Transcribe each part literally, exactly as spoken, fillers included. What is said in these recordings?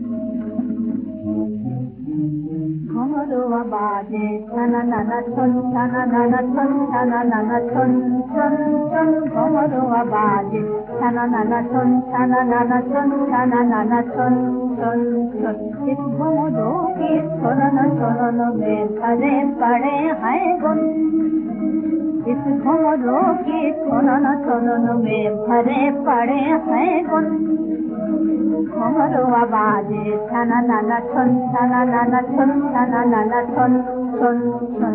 घुंघरुआ बाजे छन नन छन छन नन छन छन नन छन छन छन घुंघरुआ बाजे छन नन छन छन नन छन छन नन छन छन छन। इस घुंघरू की छुरन छुरन में भरे पड़े हैं गुन। इस घुंघरू की छुरन छुरन में भरे पड़े हैं गुन। घुंघरुआ बाजे छन नन छन छन नन छन छन नन छन छन छन।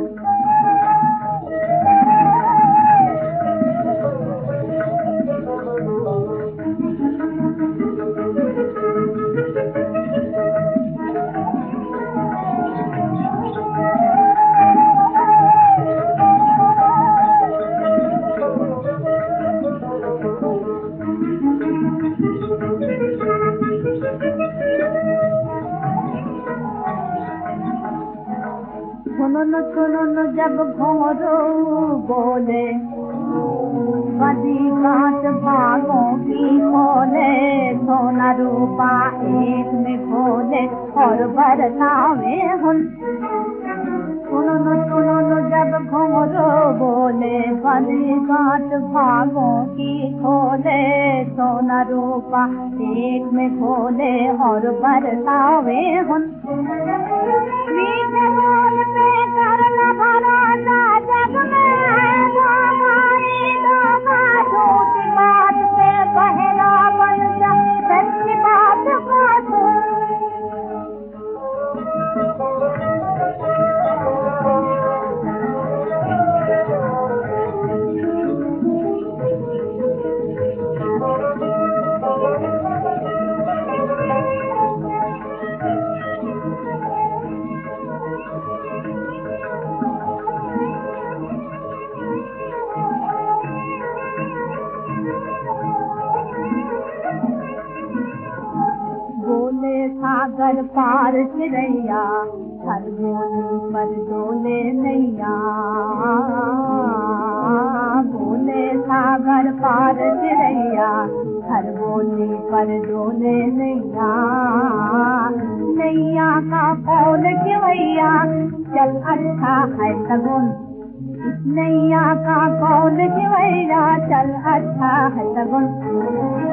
सुनुन सुनुन जब घुंघरू बोले बदी कांच भागों की खोले। सोना रूपा एक में खोले और बरसावे हुन। सुनुन सुनुन जब घुंघरू बोले बदी कांच भागों की खोले। सोना रूपा एक में खोले और बरसावे हुन। मीठे बोल पे करना भरोसा जग में है धोखाई धोखा। झूठी बात से बहला बन जा सच्ची बात को सुन। सागर पार चिड़ैया खरगोनी पर डोले नैया। बोले सागर पार चिड़ैया खरगोनी पर डोले नैया। नैया का कौन खिवैया चल अच्छा है सगुन। नैया का कौन खिवैया चल अच्छा है सगुन।